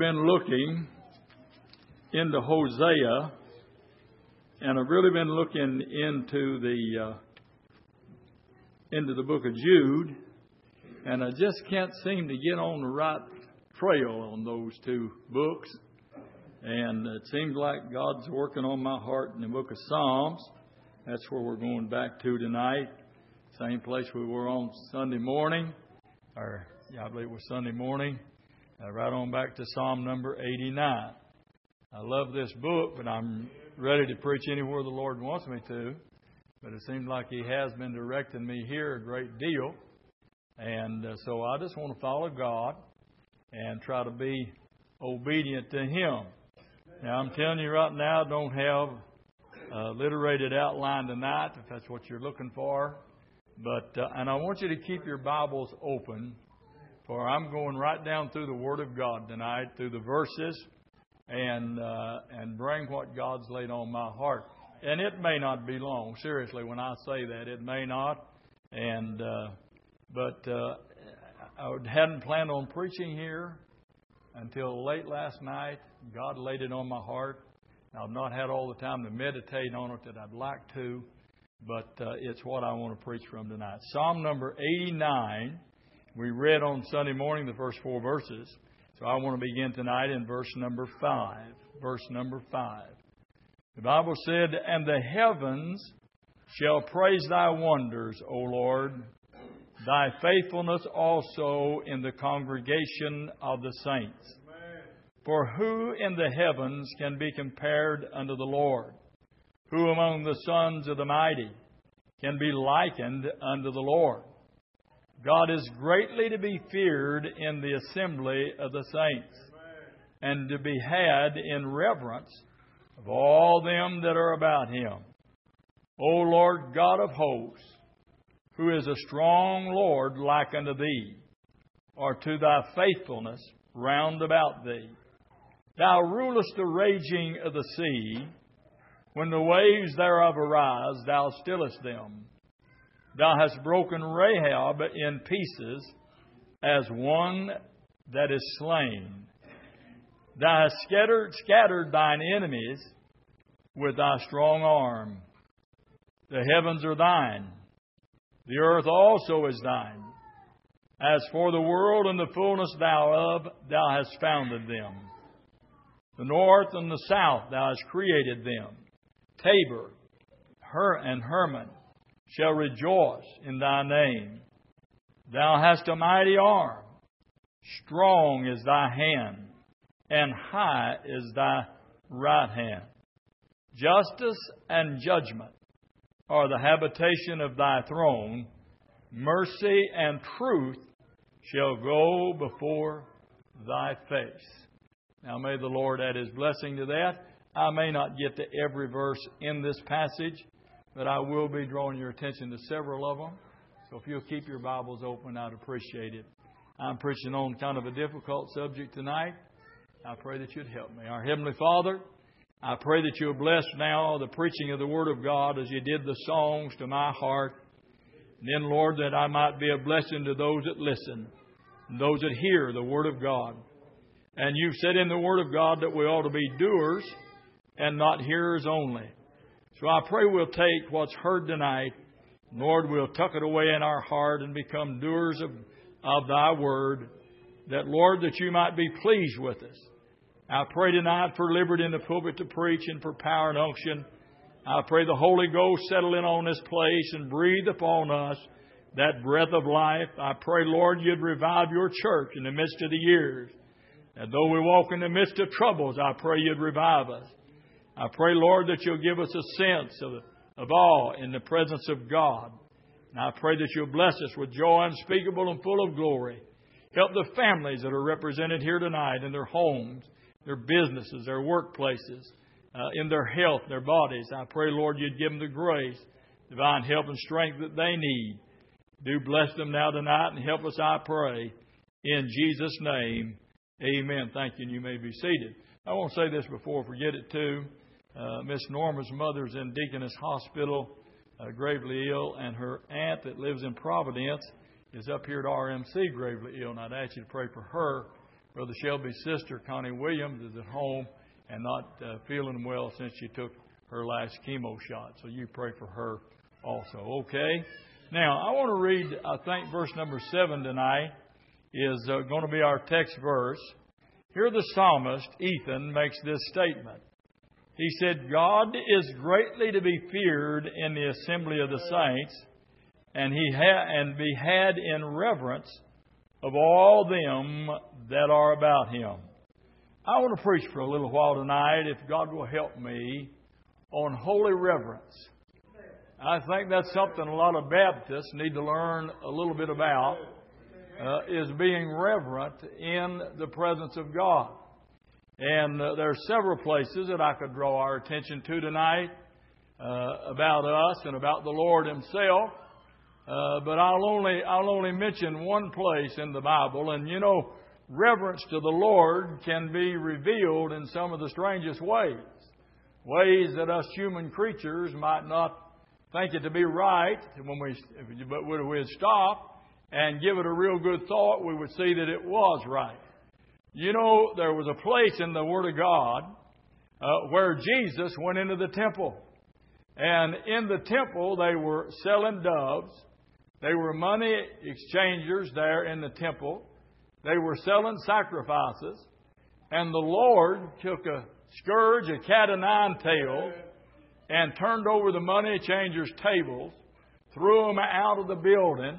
been looking into Hosea, and I've really been looking into the book of Jude, and I just can't seem to get on the right trail on those two books. And it seems like God's working on my heart in the book of Psalms. That's where we're going back to tonight. Same place we were on Sunday morning, I believe it was Sunday morning. Right on back to Psalm number 89. I love this book, but I'm ready to preach anywhere the Lord wants me to. But it seems like He has been directing me here a great deal. And so I just want to follow God and try to be obedient to Him. Now, I'm telling you right now, I don't have a literated outline tonight, if that's what you're looking for. But and I want you to keep your Bibles open, for I'm going right down through the Word of God tonight, through the verses, and bring what God's laid on my heart. And it may not be long. Seriously, when I say that, it may not. But I hadn't planned on preaching here until late last night. God laid it on my heart. I've not had all the time to meditate on it that I'd like to, but it's what I want to preach from tonight. Psalm number 89. We read on Sunday morning the first 4 verses. So I want to begin tonight in verse number 5. Verse number 5. The Bible said, "And the heavens shall praise thy wonders, O Lord, thy faithfulness also in the congregation of the saints. For who in the heavens can be compared unto the Lord? Who among the sons of the mighty can be likened unto the Lord? God is greatly to be feared in the assembly of the saints, and to be had in reverence of all them that are about Him. O Lord God of hosts, who is a strong Lord like unto Thee, or to Thy faithfulness round about Thee? Thou rulest the raging of the sea. When the waves thereof arise, Thou stillest them. Thou hast broken Rahab in pieces as one that is slain. Thou hast scattered Thine enemies with Thy strong arm. The heavens are Thine. The earth also is Thine. As for the world and the fullness thereof, Thou hast founded them. The north and the south Thou hast created them. Tabor and Hermon shall rejoice in Thy name. Thou hast a mighty arm. Strong is Thy hand, and high is Thy right hand. Justice and judgment are the habitation of Thy throne. Mercy and truth shall go before Thy face." Now may the Lord add His blessing to that. I may not get to every verse in this passage, but I will be drawing your attention to several of them. So if you'll keep your Bibles open, I'd appreciate it. I'm preaching on kind of a difficult subject tonight. I pray that you'd help me. Our Heavenly Father, I pray that you'll bless now the preaching of the Word of God as you did the songs to my heart. And then, Lord, that I might be a blessing to those that listen and those that hear the Word of God. And you've said in the Word of God that we ought to be doers and not hearers only. So I pray we'll take what's heard tonight, Lord, we'll tuck it away in our heart and become doers of Thy Word, that, Lord, that you might be pleased with us. I pray tonight for liberty in the pulpit to preach and for power and unction. I pray the Holy Ghost settle in on this place and breathe upon us that breath of life. I pray, Lord, you'd revive your church in the midst of the years. And though we walk in the midst of troubles, I pray you'd revive us. I pray, Lord, that you'll give us a sense of awe in the presence of God. And I pray that you'll bless us with joy unspeakable and full of glory. Help the families that are represented here tonight in their homes, their businesses, their workplaces, in their health, their bodies. I pray, Lord, you'd give them the grace, divine help and strength that they need. Do bless them now tonight and help us, I pray, in Jesus' name. Amen. Thank you, and you may be seated. I want to say this before I forget it, too. Miss Norma's mother's in Deaconess Hospital, gravely ill, and her aunt that lives in Providence is up here at RMC gravely ill, and I'd ask you to pray for her Brother Shelby's sister, Connie Williams, is at home and not feeling well since she took her last chemo shot. So you pray for her also. Okay? Now, I want to read, I think, verse number 7 tonight is going to be our text verse. Here the psalmist, Ethan, makes this statement. He said, God is greatly to be feared in the assembly of the saints, and be had in reverence of all them that are about Him. I want to preach for a little while tonight, if God will help me, on holy reverence. I think that's something a lot of Baptists need to learn a little bit about, is being reverent in the presence of God. And there are several places that I could draw our attention to tonight about us and about the Lord Himself. But I'll only mention one place in the Bible. And you know, reverence to the Lord can be revealed in some of the strangest ways. Ways that us human creatures might not think it to be right. But when we'd stop and give it a real good thought, we would see that it was right. You know, there was a place in the Word of God where Jesus went into the temple. And in the temple, they were selling doves. They were money exchangers there in the temple. They were selling sacrifices. And the Lord took a scourge, a cat o' nine tails, and turned over the money changers' tables, threw them out of the building,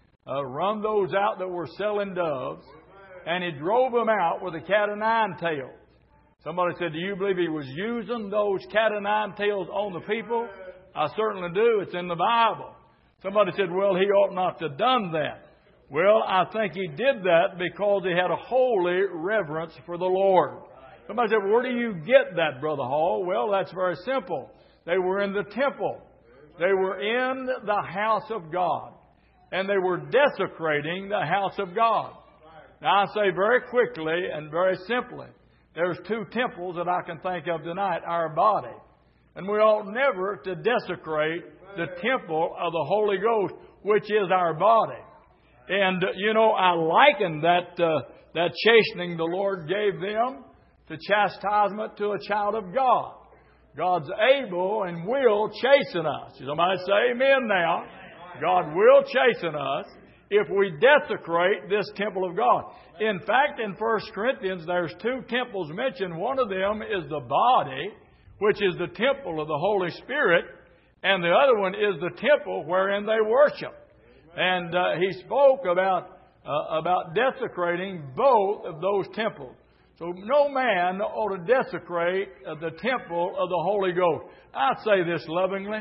run those out that were selling doves, and He drove them out with a cat o' nine tails. Somebody said, do you believe He was using those cat o' nine tails on the people? I certainly do. It's in the Bible. Somebody said, well, He ought not to have done that. Well, I think He did that because He had a holy reverence for the Lord. Somebody said, where do you get that, Brother Hall? Well, that's very simple. They were in the temple. They were in the house of God. And they were desecrating the house of God. Now, I say very quickly and very simply, there's two temples that I can think of tonight, our body. And we ought never to desecrate the temple of the Holy Ghost, which is our body. And, you know, I liken that chastening the Lord gave them to chastisement to a child of God. God's able and will chasten us. Somebody say amen now. God will chasten us if we desecrate this temple of God. In fact, in 1 Corinthians, there's two temples mentioned. One of them is the body, which is the temple of the Holy Spirit, and the other one is the temple wherein they worship. And he spoke about desecrating both of those temples. So no man ought to desecrate the temple of the Holy Ghost. I say this lovingly.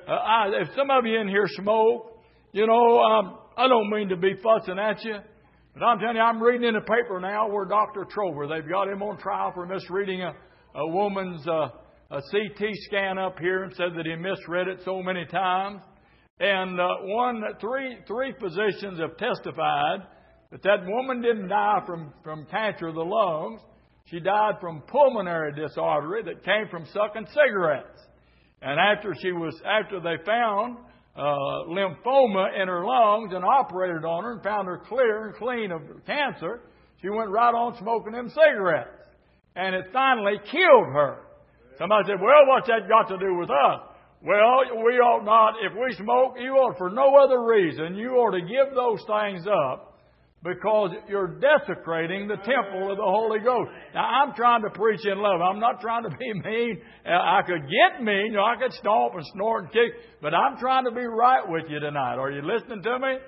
If some of you in here smoke, you know, I don't mean to be fussing at you, but I'm telling you, I'm reading in the paper now where Dr. Trover, they've got him on trial for misreading a woman's a CT scan up here and said that he misread it so many times. And three physicians have testified that woman didn't die from cancer of the lungs. She died from pulmonary disorder that came from sucking cigarettes. And after they found lymphoma in her lungs and operated on her and found her clear and clean of cancer, she went right on smoking them cigarettes. And it finally killed her. Somebody said, well, what's that got to do with us? Well, we ought not, if we smoke, you ought for no other reason, you ought to give those things up because you're desecrating the temple of the Holy Ghost. Now, I'm trying to preach in love. I'm not trying to be mean. I could get mean. I could stomp and snort and kick, but I'm trying to be right with you tonight. Are you listening to me?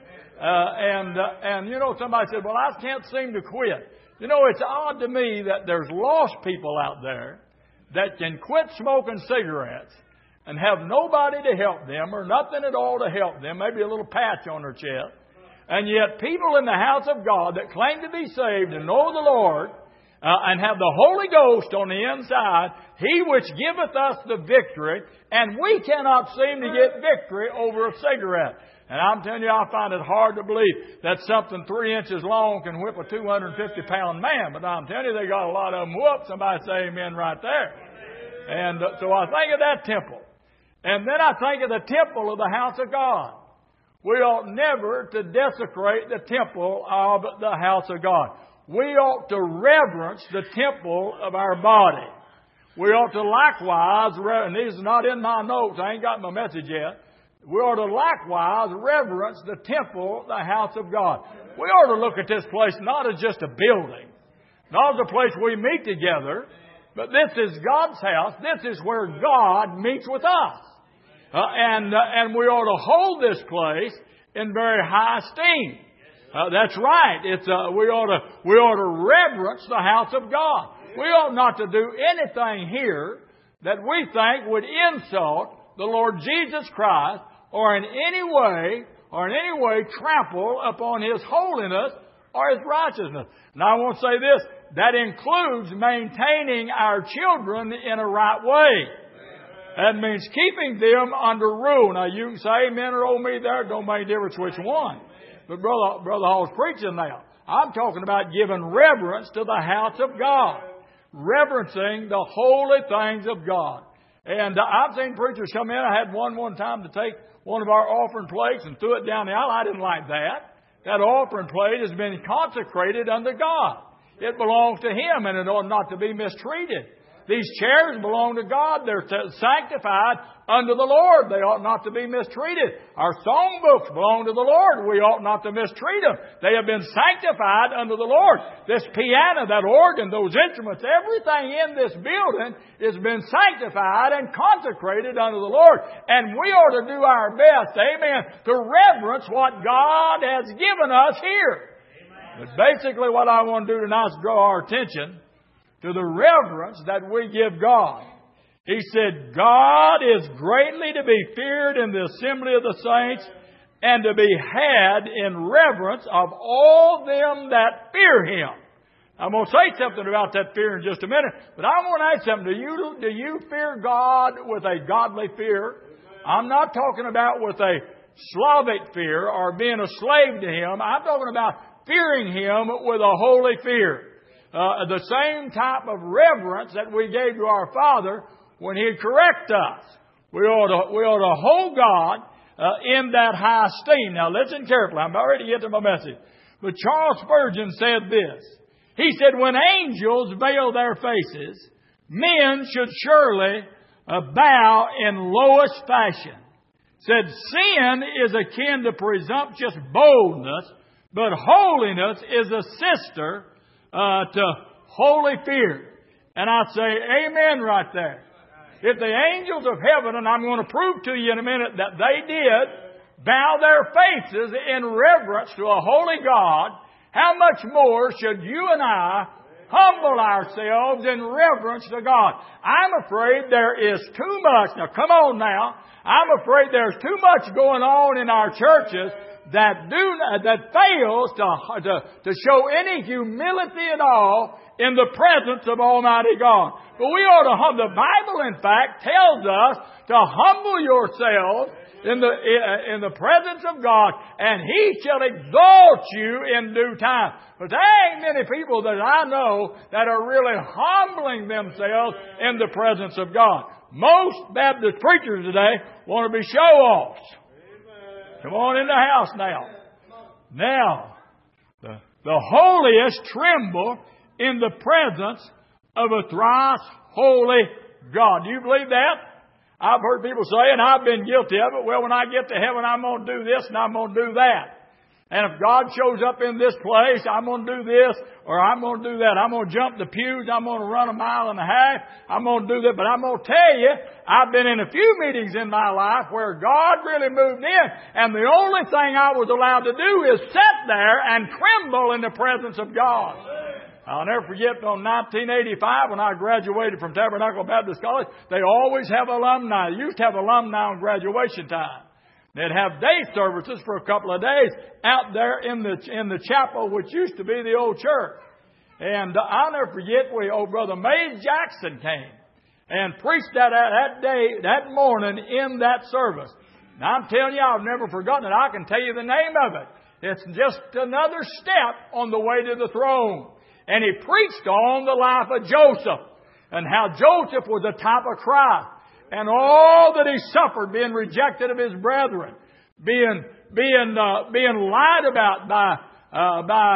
And you know, somebody said, well, I can't seem to quit. You know, it's odd to me that there's lost people out there that can quit smoking cigarettes and have nobody to help them or nothing at all to help them, maybe a little patch on their chest. And yet people in the house of God that claim to be saved and know the Lord and have the Holy Ghost on the inside, He which giveth us the victory, and we cannot seem to get victory over a cigarette. And I'm telling you, I find it hard to believe that something 3 inches long can whip a 250-pound man. But I'm telling you, they got a lot of them whooped. Somebody say amen right there. And so I think of that temple. And then I think of the temple of the house of God. We ought never to desecrate the temple of the house of God. we ought to reverence the temple of our body. We ought to likewise, and these are not in my notes, I ain't got my message yet. We ought to likewise reverence the temple, the house of God. We ought to look at this place not as just a building, not as a place we meet together, but this is God's house. This is where God meets with us. And we ought to hold this place in very high esteem. That's right. We ought to reverence the house of God. We ought not to do anything here that we think would insult the Lord Jesus Christ or in any way trample upon His holiness or His righteousness. Now I want to say this, that includes maintaining our children in a right way. That means keeping them under rule. Now you can say amen or oh me there, it don't make a difference which one. But Brother Hall's preaching now. I'm talking about giving reverence to the house of God. Reverencing the holy things of God. And I've seen preachers come in. I had one time to take one of our offering plates and threw it down the aisle. I didn't like that. That offering plate has been consecrated unto God. It belongs to Him and it ought not to be mistreated. These chairs belong to God. They're sanctified unto the Lord. They ought not to be mistreated. Our songbooks belong to the Lord. We ought not to mistreat them. They have been sanctified unto the Lord. This piano, that organ, those instruments, everything in this building has been sanctified and consecrated unto the Lord. And we ought to do our best, amen, to reverence what God has given us here. But basically what I want to do tonight is draw our attention to the reverence that we give God. He said, God is greatly to be feared in the assembly of the saints and to be had in reverence of all them that fear Him. I'm going to say something about that fear in just a minute, but I want to ask something. Do you fear God with a godly fear? I'm not talking about with a Slavic fear or being a slave to Him. I'm talking about fearing Him with a holy fear. The same type of reverence that we gave to our Father when He'd correct us. We ought to hold God in that high esteem. Now listen carefully. I'm about ready to get to my message. But Charles Spurgeon said this. He said, when angels veil their faces, men should surely bow in lowest fashion. Said, sin is akin to presumptuous boldness, but holiness is a sister to holy fear. And I say amen right there. If the angels of heaven, and I'm going to prove to you in a minute that they did bow their faces in reverence to a holy God, how much more should you and I humble ourselves in reverence to God? I'm afraid there is too much. Now come on now. I'm afraid there's too much going on in our churches that fails to show any humility at all in the presence of Almighty God. But we ought to the Bible, in fact, tells us to humble yourselves in the presence of God, and He shall exalt you in due time. But there ain't many people that I know that are really humbling themselves in the presence of God. Most Baptist preachers today want to be show-offs. Come on in the house now. Now, the holiest tremble in the presence of a thrice holy God. Do you believe that? I've heard people say, and I've been guilty of it, well, when I get to heaven, I'm going to do this and I'm going to do that. And if God shows up in this place, I'm going to do this or I'm going to do that. I'm going to jump the pews. I'm going to run 1.5 miles. I'm going to do that. But I'm going to tell you, I've been in a few meetings in my life where God really moved in. And the only thing I was allowed to do is sit there and tremble in the presence of God. I'll never forget on 1985 when I graduated from Tabernacle Baptist College, they always have alumni. They used to have alumni on graduation time. They'd have day services for a couple of days out there in the chapel, which used to be the old church. And I'll never forget, Brother Mays Jackson came and preached that morning in that service. Now I'm telling you, I've never forgotten it. I can tell you the name of it. It's just another step on the way to the throne. And he preached on the life of Joseph and how Joseph was a type of Christ. And all that he suffered, being rejected of his brethren, being lied about by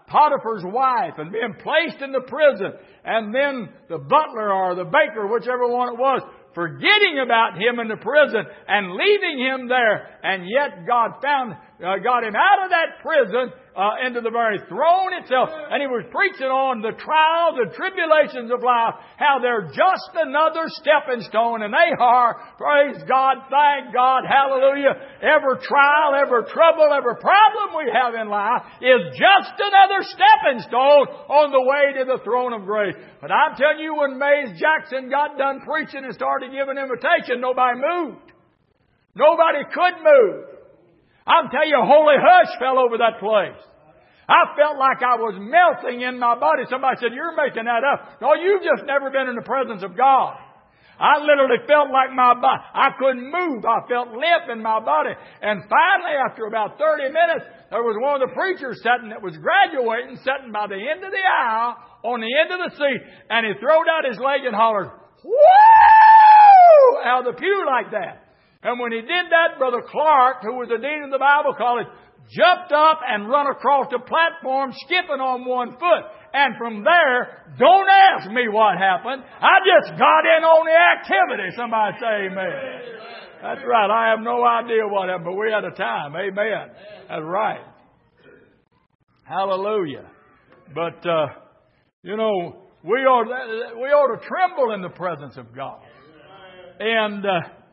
Potiphar's wife and being placed in the prison. And then the butler or the baker, whichever one it was, forgetting about him in the prison and leaving him there. And yet God got him out of that prison into the very throne itself. And he was preaching on the trials and tribulations of life, how they're just another stepping stone. And they are, praise God, thank God, hallelujah. Every trial, every trouble, every problem we have in life is just another stepping stone on the way to the throne of grace. But I'm telling you, when Mays Jackson got done preaching and started giving invitation, nobody moved. Nobody could move. I'm telling you, a holy hush fell over that place. I felt like I was melting in my body. Somebody said, "You're making that up." No, you've just never been in the presence of God. I literally felt like my body, I couldn't move. I felt limp in my body. And finally, after about 30 minutes, there was one of the preachers sitting that was graduating, sitting by the end of the aisle, on the end of the seat, and he throwed out his leg and hollered, "Woo!" out of the pew like that. And when he did that, Brother Clark, who was the dean of the Bible college, jumped up and run across the platform, skipping on one foot. And from there, don't ask me what happened. I just got in on the activity. Somebody say amen. That's right. I have no idea what happened, but we had a time. Amen. That's right. Hallelujah. But, we ought to tremble in the presence of God. And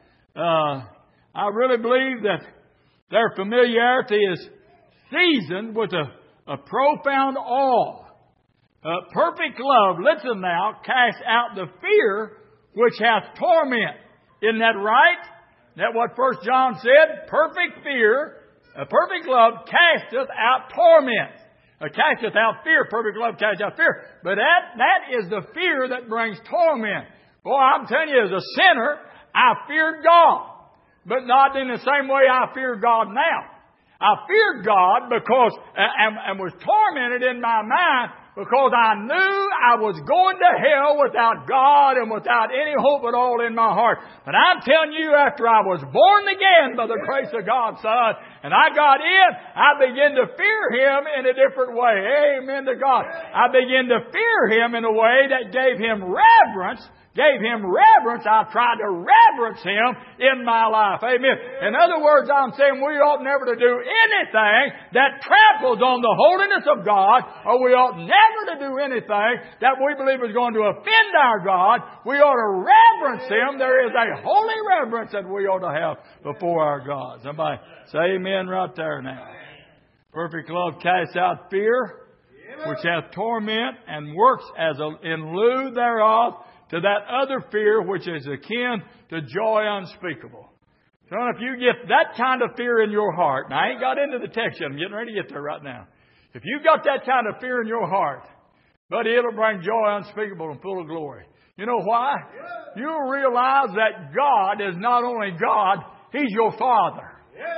I really believe that their familiarity is seasoned with a profound awe. Perfect love, listen now, casts out the fear which hath torment. Isn't that right? Isn't that what 1 John said? Perfect love casteth out torment. Casteth out fear. Perfect love casteth out fear. But that is the fear that brings torment. Boy, I'm telling you, as a sinner, I feared God. But not in the same way I fear God now. I feared God because, and was tormented in my mind because I knew I was going to hell without God and without any hope at all in my heart. But I'm telling you, after I was born again by the grace of God's Son, and I got in, I began to fear Him in a different way. Amen to God. I began to fear Him in a way that gave Him reverence. I tried to reverence Him in my life. Amen. In other words, I'm saying we ought never to do anything that tramples on the holiness of God, or we ought never to do anything that we believe is going to offend our God. We ought to reverence Him. There is a holy reverence that we ought to have before our God. Somebody say amen right there now. Perfect love casts out fear, which hath torment, and works as in lieu thereof to that other fear which is akin to joy unspeakable. Son, if you get that kind of fear in your heart, and I ain't got into the text yet, I'm getting ready to get there right now. If you got that kind of fear in your heart, buddy, it'll bring joy unspeakable and full of glory. You know why? You'll realize that God is not only God, He's your Father.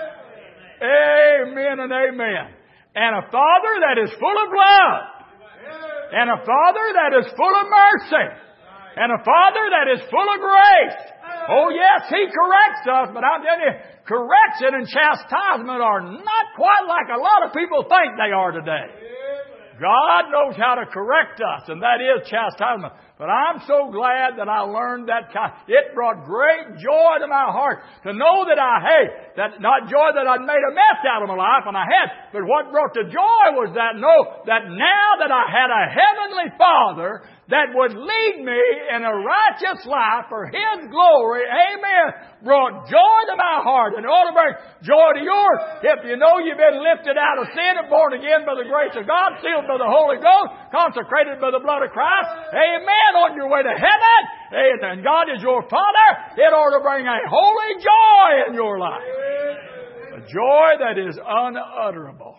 Amen and amen. And a Father that is full of love. And a Father that is full of mercy. And a Father that is full of grace. Oh yes, He corrects us, but I'm telling you, correction and chastisement are not quite like a lot of people think they are today. God knows how to correct us, and that is chastisement. But I'm so glad that I learned that kind. It brought great joy to my heart to know that that not joy that I'd made a mess out of my life, and I had, but what brought the joy was that now that I had a heavenly Father that would lead me in a righteous life for His glory, amen, brought joy to my heart, and it ought to bring joy to yours. If you know you've been lifted out of sin and born again by the grace of God, sealed by the Holy Ghost, consecrated by the blood of Christ, amen, on your way to heaven, and God is your Father, it ought to bring a holy joy in your life. A joy that is unutterable.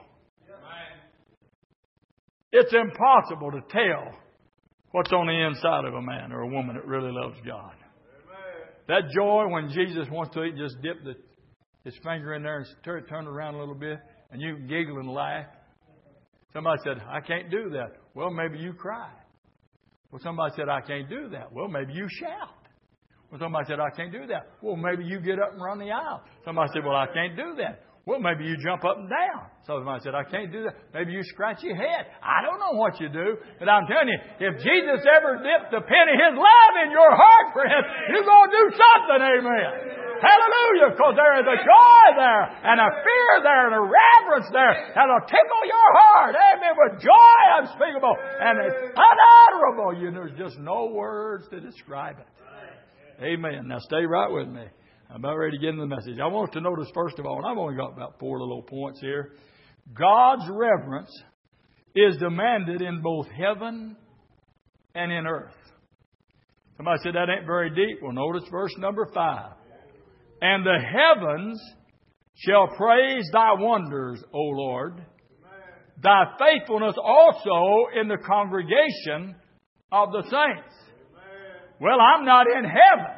It's impossible to tell what's on the inside of a man or a woman that really loves God. That joy when Jesus wants to eat, just dip his finger in there and turn it around a little bit, and you giggle and laugh. Somebody said, I can't do that. Well, maybe you cry. Well, somebody said, I can't do that. Well, maybe you shout. Well, somebody said, I can't do that. Well, maybe you get up and run the aisle. Somebody said, well, I can't do that. Well, maybe you jump up and down. Somebody said, I can't do that. Maybe you scratch your head. I don't know what you do. But I'm telling you, if Jesus ever dipped a penny of His love in your heart for Him, you're going to do something. Amen. Hallelujah. Because there is a joy there and a fear there and a reverence there that'll tickle your heart. Amen. With joy unspeakable. And it's unutterable. There's just no words to describe it. Amen. Now stay right with me. I'm about ready to get into the message. I want to notice, first of all, and I've only got about 4 little points here. God's reverence is demanded in both heaven and in earth. Somebody said that ain't very deep. Well, notice verse number 5. And the heavens shall praise Thy wonders, O Lord, Thy faithfulness also in the congregation of the saints. Well, I'm not in heaven.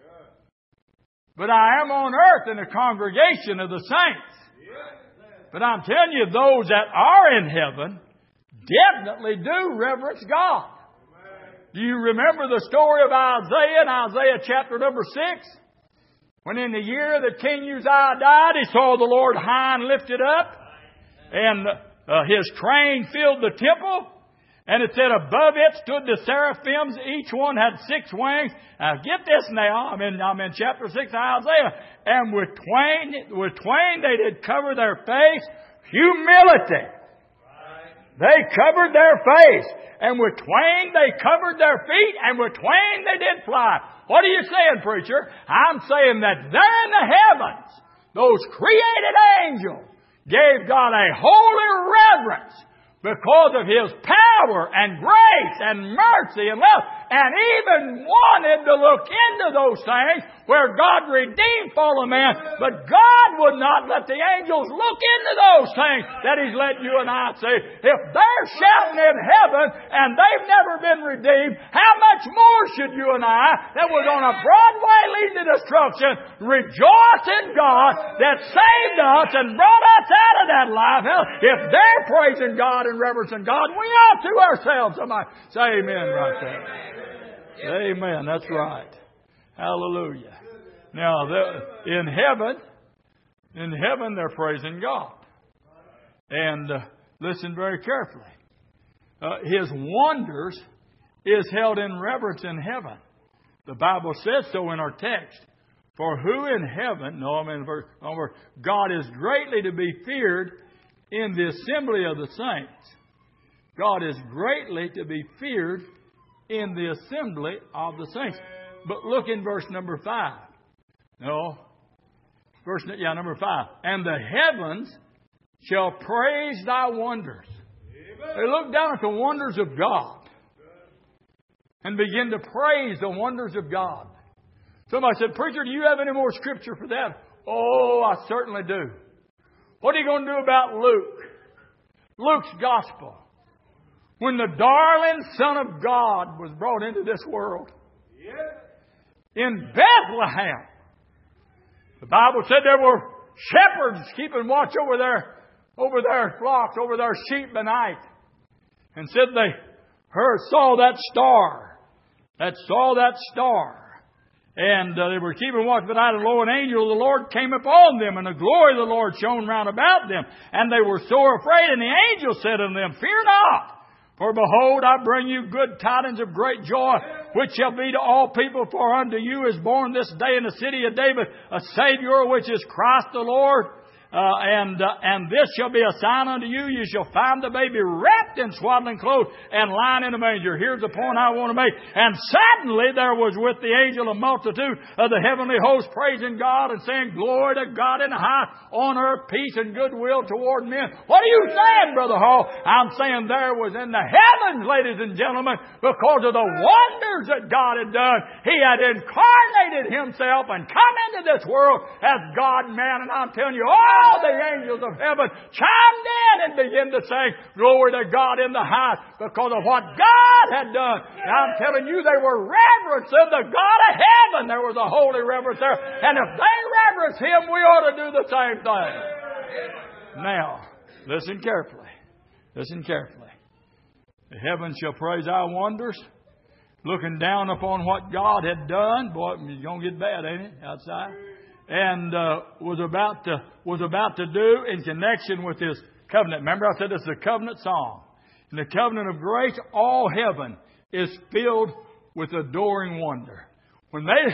But I am on earth in the congregation of the saints. But I'm telling you, those that are in heaven definitely do reverence God. Do you remember the story of Isaiah in Isaiah chapter number 6? When in the year that King Uzziah died, he saw the Lord high and lifted up, and His train filled the temple. And it said above it stood the seraphims. Each one had 6 wings. Now get this now. I'm in chapter 6 of Isaiah. And with twain they did cover their face. Humility. They covered their face. And with twain they covered their feet. And with twain they did fly. What are you saying, preacher? I'm saying that there in the heavens, those created angels gave God a holy reverence because of His power and grace and mercy and love, and even wanted to look into those things where God redeemed fallen man. But God would not let the angels look into those things that He's let you and I see. If they're shouting in heaven and they've never been redeemed, how much more should you and I, that was on a broad way leading to destruction, rejoice in God that saved us and brought us out of that life? If they're praising God and reverencing God, we ought to ourselves. Somebody say amen right there. Amen. That's right. Hallelujah. Now, in heaven, they're praising God. And listen very carefully. His wonders is held in reverence in heaven. The Bible says so in our text. For who in heaven, God is greatly to be feared in the assembly of the saints. God is greatly to be feared in the assembly of the saints. But look in verse number 5. No. Number 5. And the heavens shall praise Thy wonders. They look down at the wonders of God and begin to praise the wonders of God. Somebody said, preacher, do you have any more scripture for that? Oh, I certainly do. What are you going to do about Luke? Luke's gospel. When the darling Son of God was brought into this world. In Bethlehem. The Bible said there were shepherds keeping watch over their flocks, over their sheep by night. And said they saw that star. And they were keeping watch by night, and lo, an angel of the Lord came upon them, and the glory of the Lord shone round about them. And they were sore afraid, and the angel said unto them, fear not. For behold, I bring you good tidings of great joy, which shall be to all people. For unto you is born this day in the city of David a Savior, which is Christ the Lord. And this shall be a sign unto you. You shall find the baby wrapped in swaddling clothes and lying in a manger. Here's the point I want to make. And suddenly there was with the angel a multitude of the heavenly host praising God and saying, glory to God in the highest, on earth peace and goodwill toward men. What are you saying, Brother Hall? I'm saying there was in the heavens, ladies and gentlemen, because of the wonders that God had done. He had incarnated Himself and come into this world as God-man. And I'm telling you, all the angels of heaven chimed in and began to sing, glory to God in the highest, because of what God had done. And I'm telling you, they were reverencing the God of heaven. There was a holy reverence there. And if they reverence Him, we ought to do the same thing. Now, listen carefully. Listen carefully. The heavens shall praise Our wonders. Looking down upon what God had done. Boy, it's going to get bad, ain't it? Outside. was about to do in connection with His covenant. Remember, I said this is a covenant song. In the covenant of grace, all heaven is filled with adoring wonder. When them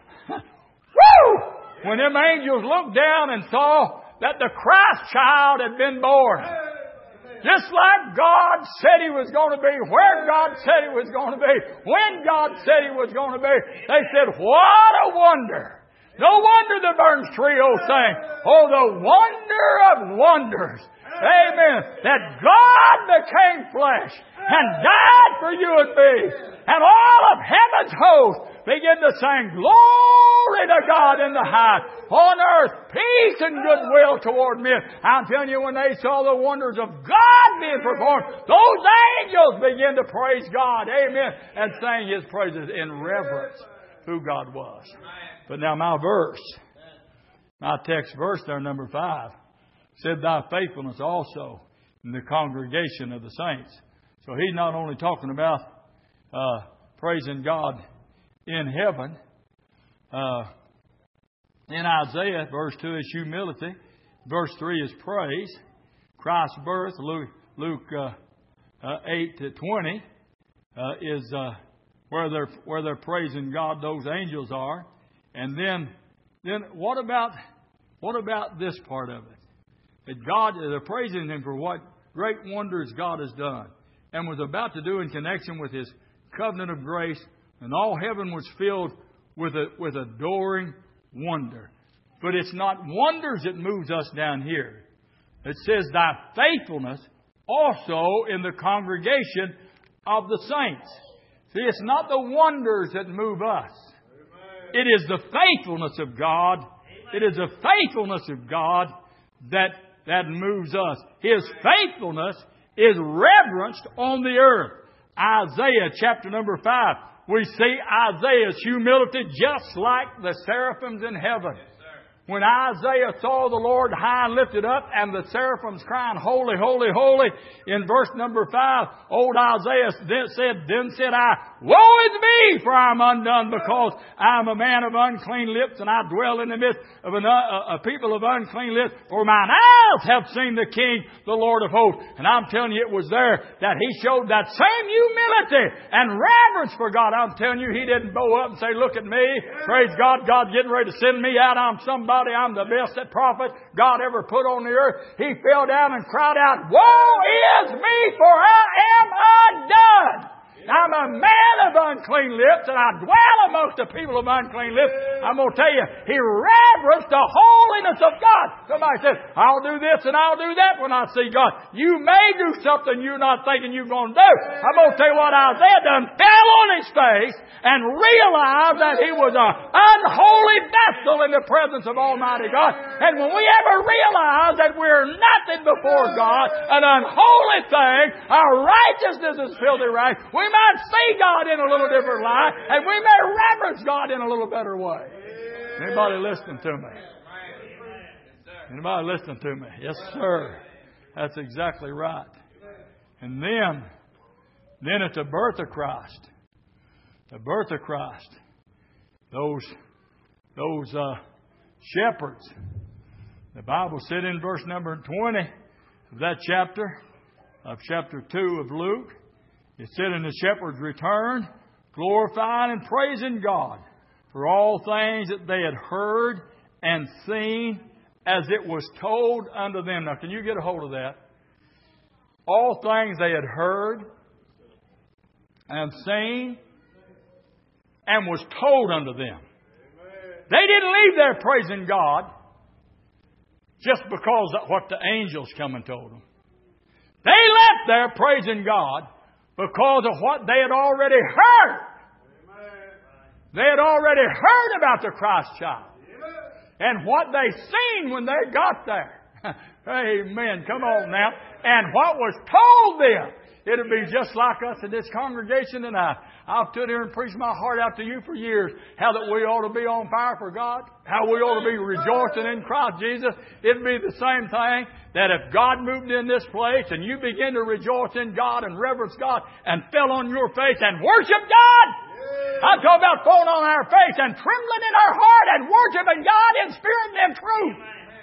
angels looked down and saw that the Christ child had been born, just like God said He was going to be, where God said He was going to be, when God said He was going to be, they said, what a wonder. No wonder the Burns Trio sang, oh, the wonder of wonders. Amen. That God became flesh and died for you and me. And all of heaven's hosts begin to sing, glory to God in the highest. On earth, peace and goodwill toward men. I'm telling you, when they saw the wonders of God being performed, those angels began to praise God. Amen. And sang His praises in reverence who God was. But now my text verse there, number 5, said, thy faithfulness also in the congregation of the saints. So he's not only talking about praising God in heaven. In Isaiah, verse 2 is humility. Verse 3 is praise. Christ's birth, Luke 8-20, is where they're praising God, those angels are. And then what about this part of it? That God, they're praising Him for what great wonders God has done and was about to do in connection with His covenant of grace, and all heaven was filled with adoring wonder. But it's not wonders that moves us down here. It says, thy faithfulness also in the congregation of the saints. See, it's not the wonders that move us. It is the faithfulness of God. It is the faithfulness of God that moves us. His faithfulness is reverenced on the earth. Isaiah chapter number 5. We see Isaiah's humility just like the seraphims in heaven. When Isaiah saw the Lord high and lifted up and the seraphims crying, holy, holy, holy, in verse number 5, old Isaiah then said I, woe is me, for I am undone, because I am a man of unclean lips, and I dwell in the midst of a people of unclean lips, for mine eyes have seen the King, the Lord of hosts. And I'm telling you, it was there that He showed that same humility and reverence for God. I'm telling you, He didn't bow up and say, look at me, praise God, God's getting ready to send me out, I'm somebody. I'm the best prophet God ever put on the earth. He fell down and cried out, woe is me, for I am undone. I'm a man of unclean lips, and I dwell amongst the people of unclean lips. I'm going to tell you, he reverenced the holiness of God. Somebody says, I'll do this and I'll do that when I see God. You may do something you're not thinking you're going to do. I'm going to tell you what Isaiah done. Fell on his face and realized that he was an unholy vessel in the presence of Almighty God. And when we ever realize that we're nothing before God, an unholy thing, our righteousness is filthy rags, we might see God in a little different light, and we may reverence God in a little better way. Anybody listening to me? Anybody listening to me? Yes, sir. That's exactly right. And then at the birth of Christ, those shepherds, the Bible said in verse number 20 of that chapter, of chapter 2 of Luke, it said, and the shepherds returned, glorifying and praising God for all things that they had heard and seen as it was told unto them. Now, can you get a hold of that? All things they had heard and seen and was told unto them. They didn't leave there praising God just because of what the angels come and told them. They left there praising God because of what they had already heard. They had already heard about the Christ child. And what they seen when they got there. Amen. Come on now. And what was told them. It'll be just like us in this congregation tonight. I've stood here and preached my heart out to you for years. How that we ought to be on fire for God. How we ought to be rejoicing in Christ Jesus. It'd be the same thing that if God moved in this place and you begin to rejoice in God and reverence God and fell on your face and worship God. I I'm talking about falling on our face and trembling in our heart and worshiping God in spirit and in truth.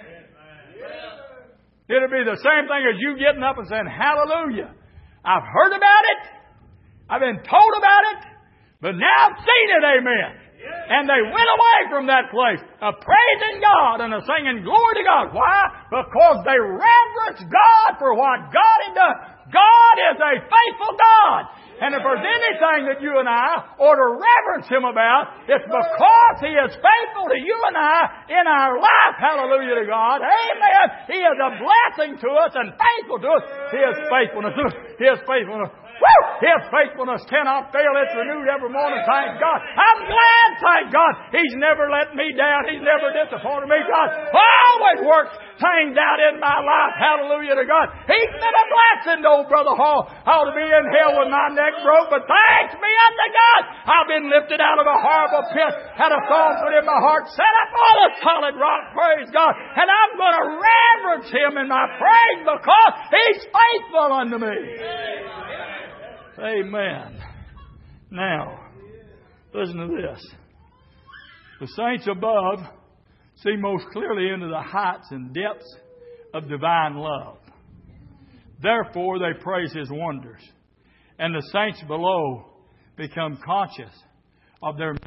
It'll be the same thing as you getting up and saying, hallelujah. I've heard about it. I've been told about it. But now I've seen it, amen. And they went away from that place of praising God and of singing glory to God. Why? Because they reverenced God for what God had done. God is a faithful God. And if there's anything that you and I ought to reverence Him about, it's because He is faithful to you and I in our life. Hallelujah to God. Amen. He is a blessing to us and faithful to us. His faithfulness. His faithfulness. Woo! His faithfulness cannot fail. It's renewed every morning. Thank God. I'm glad, thank God. He's never let me down. He's never disappointed me. God always works things out in my life. Hallelujah to God. He's been a blessing to old Brother Hall. I ought to be in hell with my neck broke, but thanks be unto God. I've been lifted out of a horrible pit. Had a song put in my heart. Set up on a solid rock. Praise God. And I'm going to reverence Him in my praise because He's faithful unto me. Amen. Now, listen to this. The saints above see most clearly into the heights and depths of divine love. Therefore, they praise His wonders. And the saints below become conscious of their...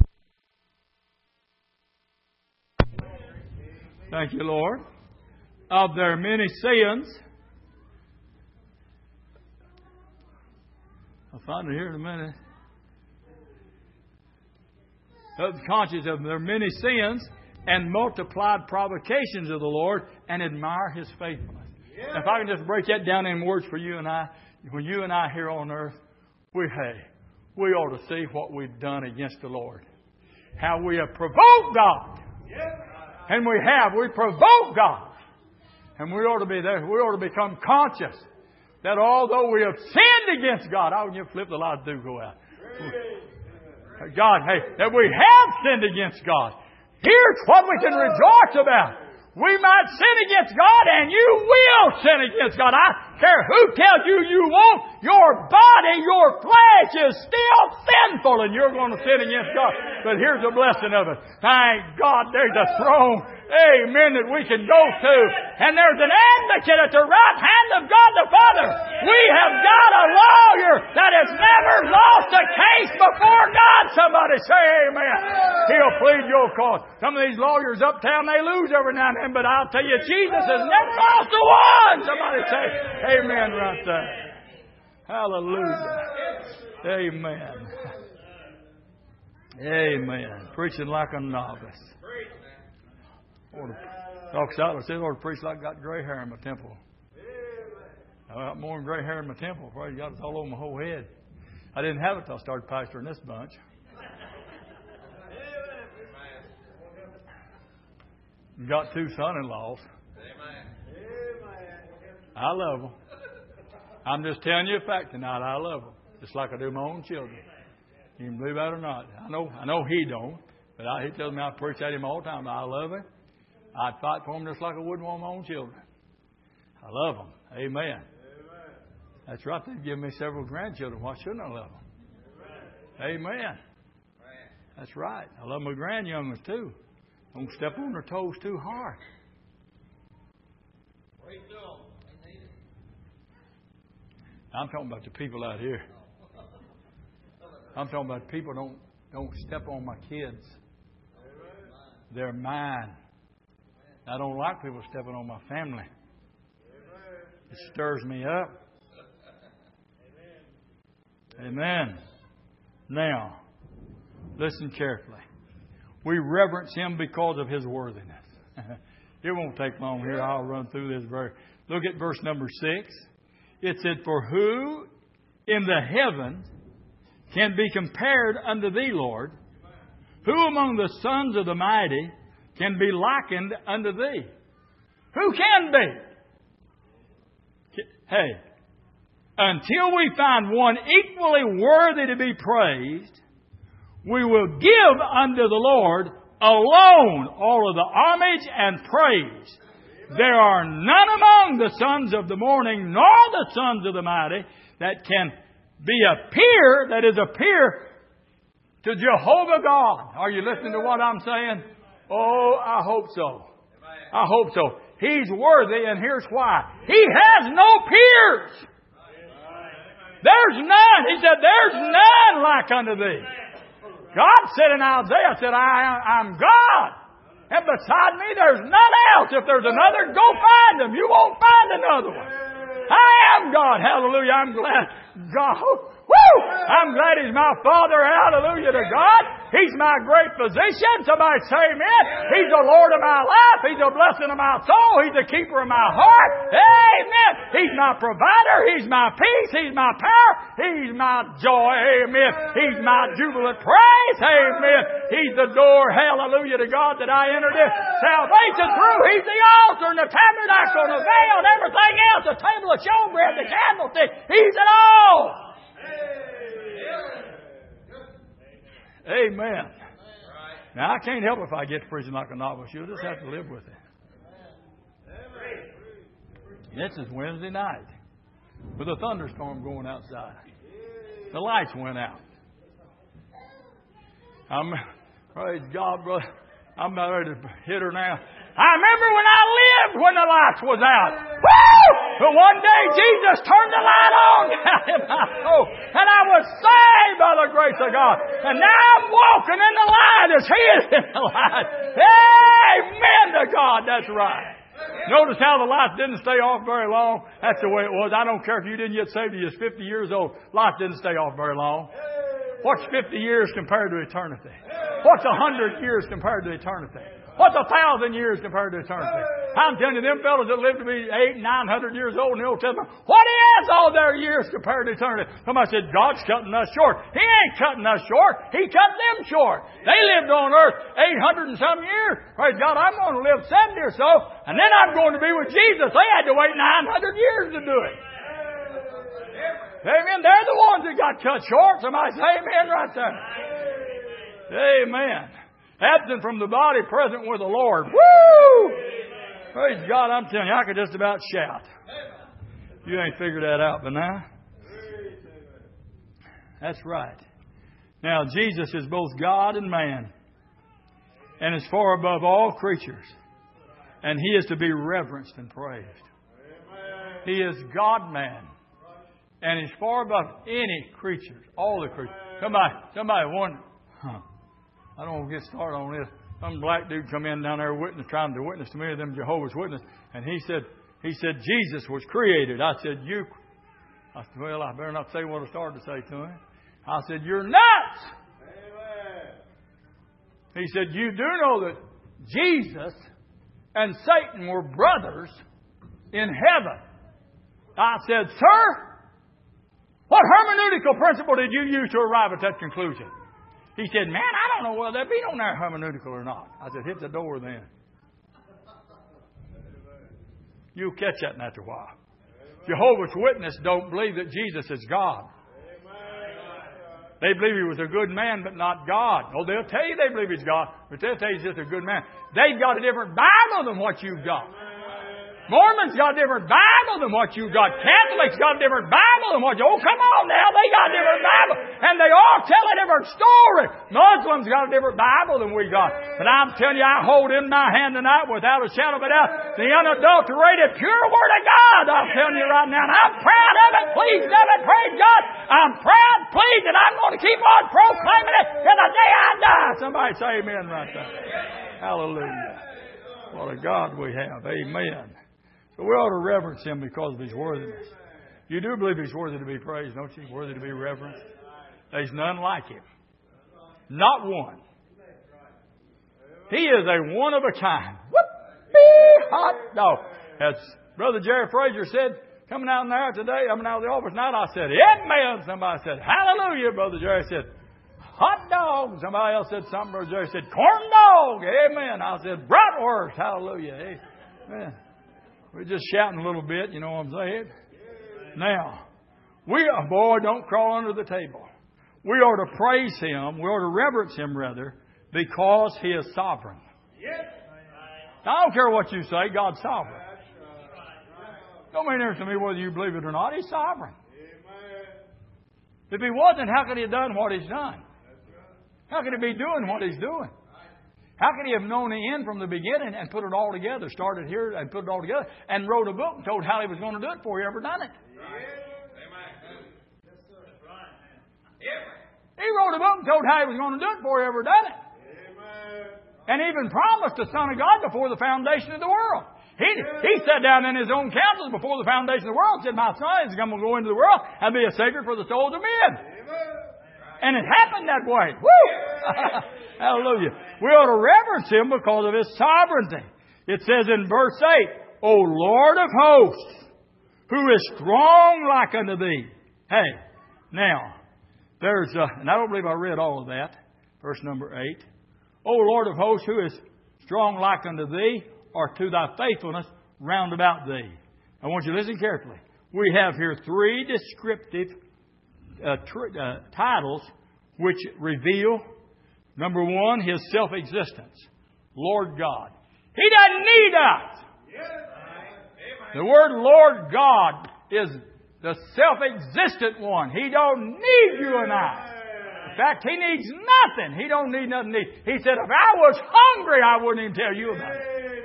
Thank you, Lord. Of their many sins. I'll find it here in a minute. Conscious of their many sins and multiplied provocations of the Lord and admire His faithfulness. Yeah. If I can just break that down in words for you and I, when you and I here on earth, we ought to see what we've done against the Lord. How we have provoked God. Yeah. And we provoked God. And we ought to be there. We ought to become conscious that although we have sinned against God, I would flip the lights do go out. God, that we have sinned against God. Here's what we can rejoice about. We might sin against God, and you will sin against God. I care who tells you won't. Your body, your flesh is still sinful, and you're going to sin against God. But here's the blessing of it. Thank God there's a throne, amen, that we can go to. And there's an advocate at the right hand of God the Father. We have got a lawyer that has never lost a case before God. Somebody say amen. He'll plead your cause. Some of these lawyers uptown, they lose every now and then, but I'll tell you, Jesus has never lost a one. Somebody say amen right there. Hallelujah. Amen. Amen. Preaching like a novice. Doc Siler said, I ought to preach like I got gray hair in my temple. I got more than gray hair in my temple. Praise God, it's all over my whole head. I didn't have it till I started pastoring this bunch. Got 2 son-in-laws. I love them. I'm just telling you a fact tonight. I love them. Just like I do my own children. You can believe that or not. I know he don't. But he tells me I preach at him all the time. I love him. I'd fight for him just like I would for my own children. I love them. Amen. That's right. They've given me several grandchildren. Why shouldn't I love them? Amen. That's right. I love my grandyoungers too. Don't step on their toes too hard. I'm talking about the people out here. I'm talking about people don't step on my kids. They're mine. I don't like people stepping on my family. It stirs me up. Amen. Now, listen carefully. We reverence Him because of His worthiness. It won't take long here. I'll run through this verse. Look at verse number 6. It said, For who in the heavens can be compared unto Thee, Lord? Who among the sons of the mighty can be likened unto Thee? Who can be? Hey, until we find one equally worthy to be praised, we will give unto the Lord alone all of the homage and praise. There are none among the sons of the morning, nor the sons of the mighty, that can be a peer, that is a peer to Jehovah God. Are you listening to what I'm saying? Oh, I hope so. I hope so. He's worthy, and here's why. He has no peers. There's none. He said, there's none like unto thee. God said in Isaiah, said, I'm God. And beside me, there's none else. If there's another, go find him. You won't find another one. I am God. Hallelujah. I'm glad. God. Woo! I'm glad He's my Father. Hallelujah to God. He's my great physician. Somebody say amen. He's the Lord of my life. He's the blessing of my soul. He's the keeper of my heart. Amen. He's my provider. He's my peace. He's my power. He's my joy. Amen. He's my jubilant praise. Amen. He's the door. Hallelujah to God that I entered in salvation through. He's the altar and the tabernacle and the veil and everything else. The table of showbread, the candlestick. He's it all. Amen. Now, I can't help if I get to preaching like a novice. You'll just have to live with it. This is Wednesday night with a thunderstorm going outside. The lights went out. Praise God, brother. I'm about ready to hit her now. I remember when I lived when the lights was out. Woo! But one day Jesus turned the light on in my soul. And I was saved by the grace of God. And now I'm walking in the light as He is in the light. Amen to God. That's right. Notice how the lights didn't stay off very long. That's the way it was. I don't care if you didn't get saved till you was 50 years old. Lights didn't stay off very long. What's 50 years compared to eternity? What's 100 years compared to eternity? What's 1,000 years compared to eternity? I'm telling you, them fellows that lived to be 800, 900 years old in the Old Testament, what is all their years compared to eternity? Somebody said, God's cutting us short. He ain't cutting us short. He cut them short. They lived on earth 800 and some years. Praise God, I'm going to live 70 or so, and then I'm going to be with Jesus. They had to wait 900 years to do it. Amen. They're the ones that got cut short. Somebody say amen right there. Amen. Absent from the body, present with the Lord. Woo! Praise God, I'm telling you, I could just about shout. You ain't figured that out by now. That's right. Now, Jesus is both God and man, and is far above all creatures, and He is to be reverenced and praised. He is God-man, and He's far above any creatures, all the creatures. Somebody wonder, I don't want to get started on this. Some black dude come in down there trying to witness to me, them Jehovah's Witnesses, and he said Jesus was created. I said, well, I better not say what I started to say to him. I said, you're nuts. Amen. He said, you do know that Jesus and Satan were brothers in heaven. I said, sir, what hermeneutical principle did you use to arrive at that conclusion? He said, man, I don't know whether that be on there hermeneutical or not. I said, hit the door then. You'll catch that in after a while. Jehovah's Witnesses don't believe that Jesus is God. They believe He was a good man, but not God. Oh, they'll tell you they believe He's God, but they'll tell you He's just a good man. They've got a different Bible than what you've got. Mormons got a different Bible than what you got. Catholics got a different Bible than what you... Oh, come on now. They got a different Bible. And they all tell a different story. Muslims got a different Bible than we got. But I'm telling you, I hold in my hand tonight without a shadow of a doubt the unadulterated, pure Word of God. I'm telling you right now. And I'm proud of it, pleased of it. Praise God. I'm proud, pleased, and I'm going to keep on proclaiming it till the day I die. Somebody say amen right there. Hallelujah. What a God we have. Amen. So we ought to reverence Him because of His worthiness. You do believe He's worthy to be praised, don't you? Worthy to be reverenced. There's none like Him. Not one. He is a one of a kind. Whoopee hot dog. As Brother Jerry Frazier said, coming out in there today, out of the office tonight, I said, amen. Somebody said, hallelujah. Brother Jerry said, hot dog. Somebody else said something. Brother Jerry said, corn dog. Amen. I said, bratwurst. Hallelujah. Amen. We're just shouting a little bit, you know what I'm saying? Now, don't crawl under the table. We ought to praise Him, we ought to reverence Him rather, because He is sovereign. Now, I don't care what you say, God's sovereign. Don't mean anything to me whether you believe it or not, He's sovereign. If He wasn't, how could He have done what He's done? How could He be doing what He's doing? How could He have known the end from the beginning and put it all together, started here and put it all together, and wrote a book and told how He was going to do it before He ever done it? He wrote a book and told how He was going to do it before He ever done it. And even promised the Son of God before the foundation of the world. He sat down in His own counsel before the foundation of the world and said, my Son is going to go into the world and be a Savior for the souls of men. And it happened that way. Woo! Hallelujah. We ought to reverence Him because of His sovereignty. It says in verse 8, O Lord of hosts, who is strong like unto Thee. Hey, now, and I don't believe I read all of that, verse number 8. O Lord of hosts, who is strong like unto Thee, or to Thy faithfulness round about Thee. I want you to listen carefully. We have here three descriptive titles which reveal, number one, His self-existence. Lord God. He doesn't need us. The word Lord God is the self-existent one. He don't need you and I. In fact, He needs nothing. He don't need nothing. He said, if I was hungry, I wouldn't even tell you about it.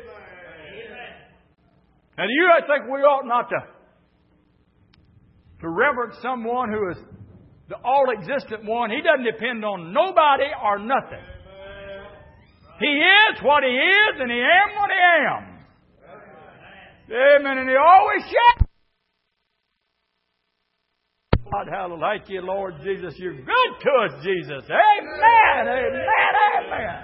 And you think we ought not to reverence someone who is the all-existent one. He doesn't depend on nobody or nothing. He is what He is, and He am what He am. Amen. And He always shall. God, hallelujah. Thank you, Lord Jesus. You're good to us, Jesus. Amen. Amen. Amen.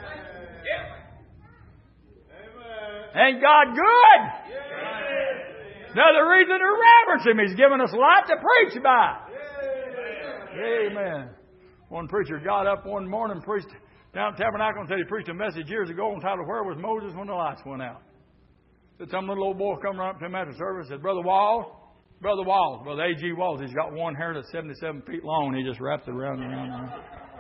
Ain't God good? Another reason to reverence Him. He's given us lots to preach about. Amen. One preacher got up one morning and preached down at Tabernacle and said he preached a message years ago entitled, Where Was Moses When the Lights Went Out? Said some little old boy come right up to him after service and said, Brother A.G. Walls, he's got one hair that's 77 feet long. He just wraps it around and around.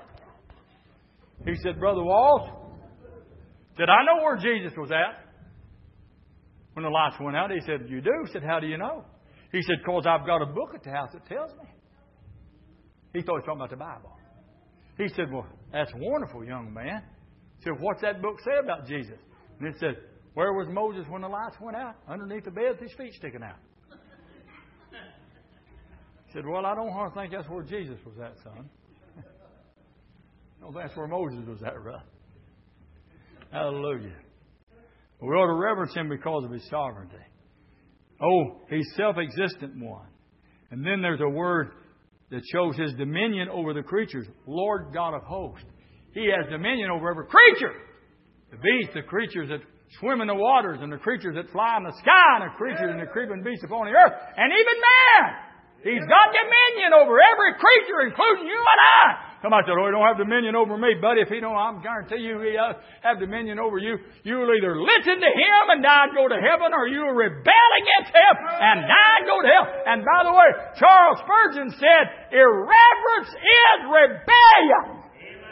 He said, Brother Walls, said, I know where Jesus was at when the lights went out. He said, you do? He said, how do you know? He said, because I've got a book at the house that tells me. He thought he was talking about the Bible. He said, well, that's wonderful, young man. He said, what's that book say about Jesus? And it said, where was Moses when the lights went out? Underneath the bed with his feet sticking out. He said, well, I don't think that's where Jesus was at, son. I don't think that's where Moses was at, right? Hallelujah. We ought to reverence Him because of His sovereignty. Oh, He's self-existent one. And then there's a word that shows His dominion over the creatures. Lord God of hosts. He has dominion over every creature. The beasts, the creatures that swim in the waters, and the creatures that fly in the sky, and the creatures and the creeping beasts upon the earth, and even man. He's got dominion over every creature, including you and I. Somebody said, oh, He don't have dominion over me, buddy. If He don't, I guarantee you He have dominion over you. You'll either listen to Him and die and go to heaven, or you'll rebel against Him and die and go to hell. And by the way, Charles Spurgeon said, irreverence is rebellion.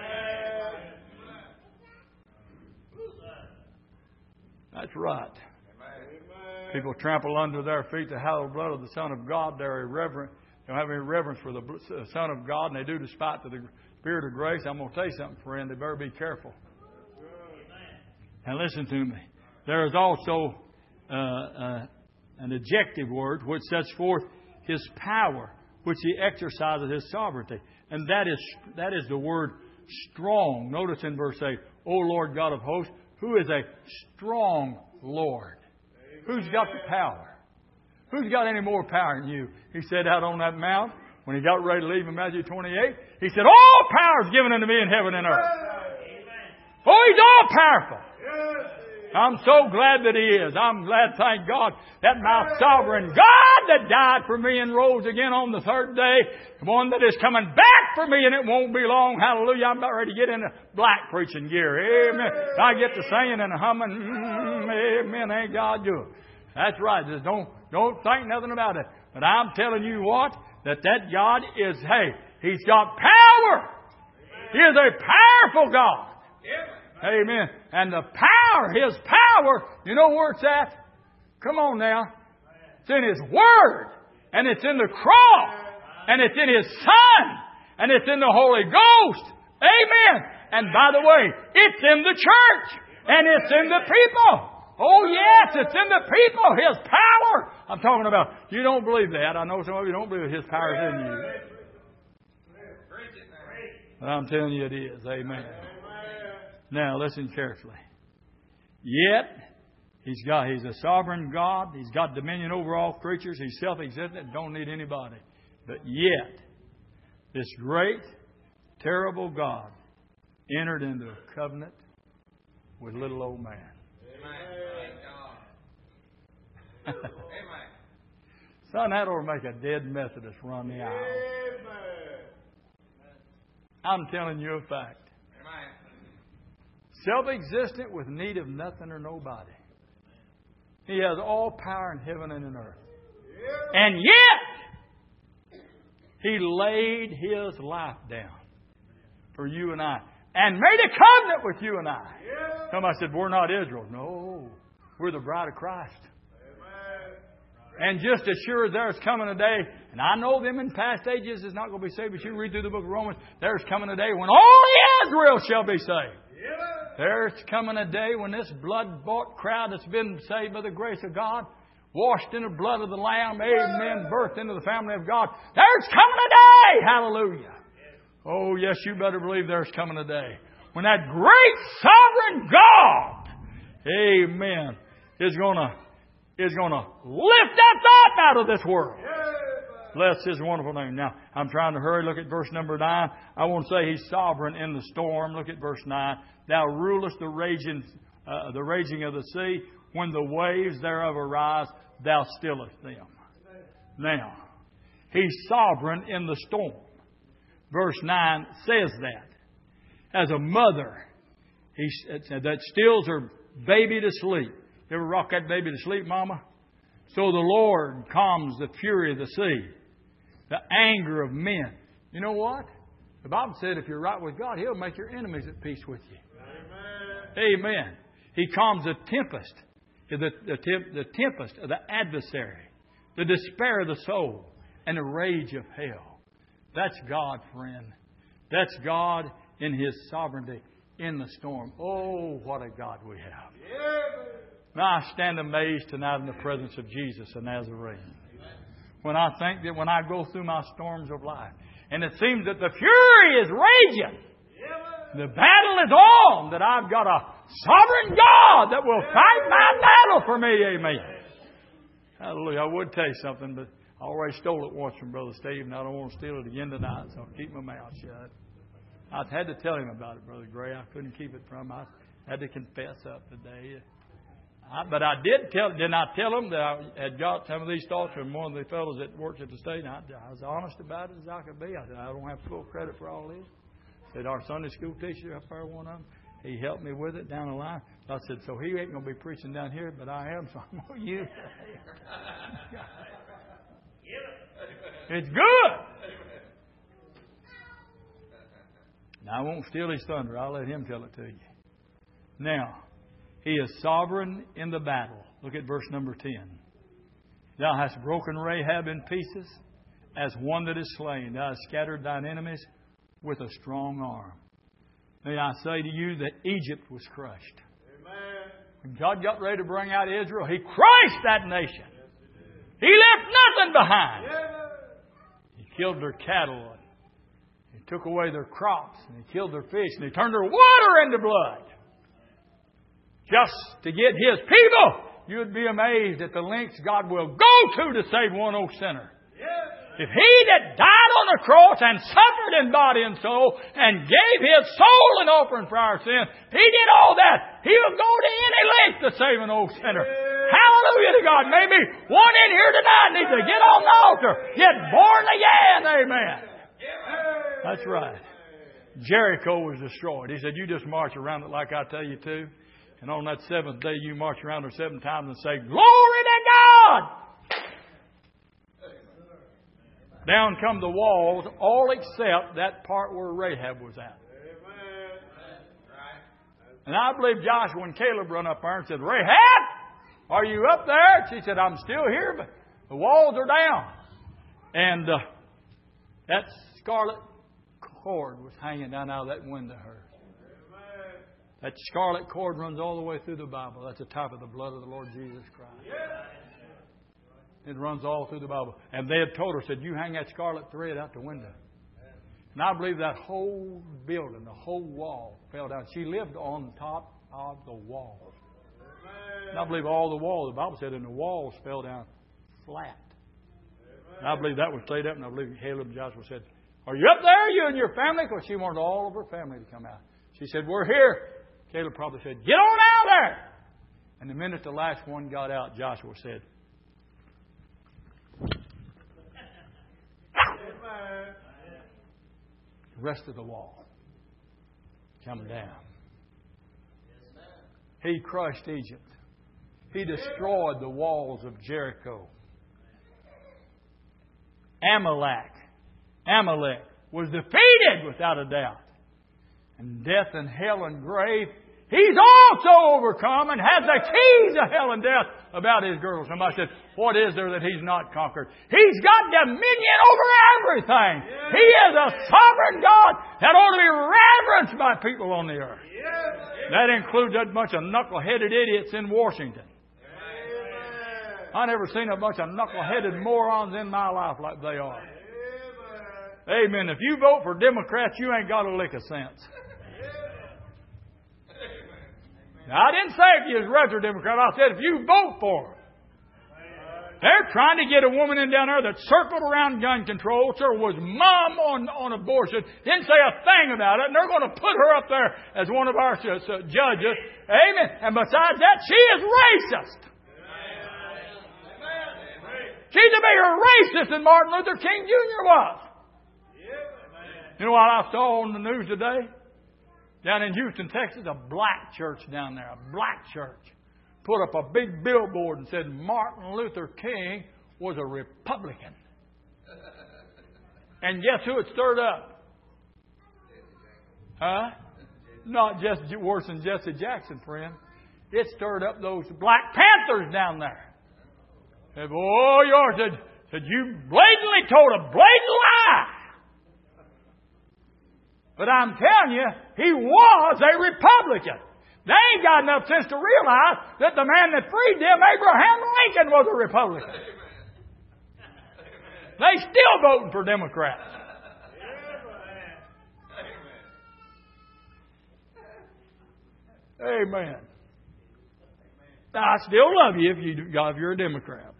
That's right. People trample under their feet the hallowed blood of the Son of God. They're irreverent. They don't have any reverence for the Son of God, and they do despite the Spirit of grace. I'm going to tell you something, friend. They better be careful. And listen to me. There is also an adjective word which sets forth His power, which He exercises His sovereignty. And that is the word strong. Notice in verse 8, O Lord God of hosts, who is a strong Lord? Who's got the power? Who's got any more power than you? He said out on that mount, when He got ready to leave in Matthew 28, He said, all power is given unto me in heaven and earth. Oh, He's all powerful. I'm so glad that He is. I'm glad, thank God, that my sovereign God that died for me and rose again on the third day, the one that is coming back for me, and it won't be long. Hallelujah. I'm about ready to get into black preaching gear. Amen. I get to singing and humming. Amen. Ain't God good? That's right. Just don't think nothing about it. But I'm telling you what, that God is, He's got power. He is a powerful God. Amen. And the power, His power, you know where it's at? Come on now. It's in His Word. And it's in the cross. And it's in His Son. And it's in the Holy Ghost. Amen. And by the way, it's in the church. And it's in the people. Oh, yes, it's in the people. His power. I'm talking about, you don't believe that. I know some of you don't believe His power is in you. But I'm telling you it is. Amen. Now, listen carefully. Yet, He's a sovereign God. He's got dominion over all creatures. He's self-existent. Don't need anybody. But yet, this great, terrible God entered into a covenant with little old man. Amen. Son, that ought to make a dead Methodist run the aisle. I'm telling you a fact. Self-existent with need of nothing or nobody. He has all power in heaven and in earth. And yet, He laid His life down for you and I. And made a covenant with you and I. Somebody said, we're not Israel. No, we're the bride of Christ. And just as sure as there's coming a day, and I know them in past ages is not going to be saved, but you read through the book of Romans, there's coming a day when all Israel shall be saved. There's coming a day when this blood-bought crowd that's been saved by the grace of God, washed in the blood of the Lamb, amen, birthed into the family of God. There's coming a day, hallelujah. Oh, yes, you better believe there's coming a day when that great sovereign God, amen, is going to lift us up out of this world. Bless His wonderful name. Now, I'm trying to hurry. Look at verse number 9. I won't say He's sovereign in the storm. Look at verse 9. Thou rulest the raging of the sea. When the waves thereof arise, Thou stillest them. Now, He's sovereign in the storm. Verse 9 says that. As a mother that stills her baby to sleep. You ever rock that baby to sleep, Mama? So the Lord calms the fury of the sea, the anger of men. You know what? The Bible said if you're right with God, He'll make your enemies at peace with you. Amen. Amen. He calms the tempest, the tempest of the adversary, the despair of the soul, and the rage of hell. That's God, friend. That's God in His sovereignty in the storm. Oh, what a God we have. Now I stand amazed tonight in the presence of Jesus the Nazarene. When I think that when I go through my storms of life, and it seems that the fury is raging, the battle is on, that I've got a sovereign God that will fight my battle for me. Amen. Hallelujah. I would tell you something, but I already stole it once from Brother Steve, and I don't want to steal it again tonight, so I'll keep my mouth shut. I had to tell him about it, Brother Gray. I couldn't keep it from him. I had to confess up today. But I didn't I tell him that I had got some of these thoughts from one of the fellows that works at the state. And I was honest about it as I could be. I said, I don't have full credit for all this. I said, our Sunday school teacher up there, one of them, he helped me with it down the line. I said, so he ain't going to be preaching down here, but I am, so I'm going to use it. It's good. Now, I won't steal his thunder. I'll let him tell it to you. Now, He is sovereign in the battle. Look at verse number 10. Thou hast broken Rahab in pieces as one that is slain. Thou hast scattered thine enemies with a strong arm. May I say to you that Egypt was crushed. Amen. When God got ready to bring out Israel, He crushed that nation. He left nothing behind. He killed their cattle. He took away their crops. And He killed their fish. And He turned their water into blood. Just to get His people. You would be amazed at the lengths God will go to save one old sinner. If He that died on the cross and suffered in body and soul and gave His soul an offering for our sin, He did all that. He will go to any length to save an old sinner. Hallelujah to God. Maybe one in here tonight needs to get on the altar, get born again. Amen. That's right. Jericho was destroyed. He said, you just march around it like I tell you to. And on that seventh day, you march around it 7 times and say, glory to God! Down come the walls, all except that part where Rahab was at. And I believe Joshua and Caleb run up there and said, Rahab, are you up there? She said, I'm still here, but the walls are down. And that scarlet cord was hanging down out of that window of hers. That scarlet cord runs all the way through the Bible. That's a type of the blood of the Lord Jesus Christ. It runs all through the Bible. And they had told her, said, you hang that scarlet thread out the window. And I believe that whole building, the whole wall fell down. She lived on top of the wall. And I believe all the walls, the Bible said, and the walls fell down flat. And I believe that was stayed up, and I believe Caleb and Joshua said, are you up there, you and your family? Because she wanted all of her family to come out. She said, we're here. Caleb probably said, get on out there. And the minute the last one got out, Joshua said, the rest of the wall come down. He crushed Egypt. He destroyed the walls of Jericho. Amalek was defeated without a doubt. And death and hell and grave, He's also overcome and has the keys of hell and death about His girdle. Somebody said, what is there that He's not conquered? He's got dominion over everything. Yes. He is a sovereign God that ought to be reverenced by people on the earth. Yes. That includes that bunch of knuckle-headed idiots in Washington. Amen. I never seen a bunch of knuckle-headed morons in my life like they are. Amen. If you vote for Democrats, you ain't got a lick of sense. Now, I didn't say if you was a registered Democrat. I said if you vote for them. They're trying to get a woman in down there that circled around gun control, so was mum on abortion, didn't say a thing about it, and they're going to put her up there as one of our judges. Amen. And besides that, she is racist. She's a bigger racist than Martin Luther King Jr. was. You know what I saw on the news today? Down in Houston, Texas, a black church down there, a black church, put up a big billboard and said Martin Luther King was a Republican. And guess who it stirred up? Huh? Not just worse than Jesse Jackson, friend. It stirred up those Black Panthers down there. Said, oh, yours said you blatantly told a blatant lie. But I'm telling you, he was a Republican. They ain't got enough sense to realize that the man that freed them, Abraham Lincoln, was a Republican. They still voting for Democrats. Amen. Now, I still love you if you're a Democrat.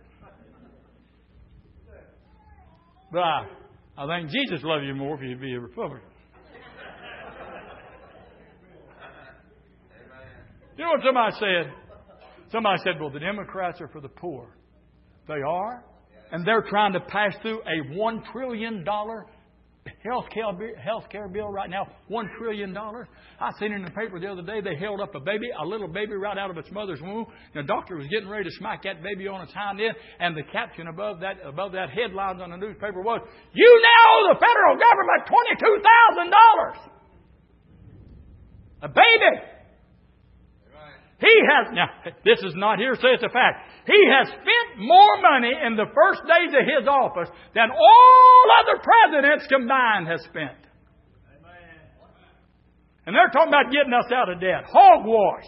But I think Jesus loves you more if you'd be a Republican. You know what somebody said? Somebody said, well, the Democrats are for the poor. They are. And they're trying to pass through a $1 trillion health care bill right now. $1 trillion. I seen in the paper the other day, they held up a little baby right out of its mother's womb. The doctor was getting ready to smack that baby on its hind end. And the caption above that headlines on the newspaper was, you now owe the federal government $22,000. A baby. He has, now, this is not hearsay, it's a fact. He has spent more money in the first days of his office than all other presidents combined has spent. Amen. And they're talking about getting us out of debt. Hogwash.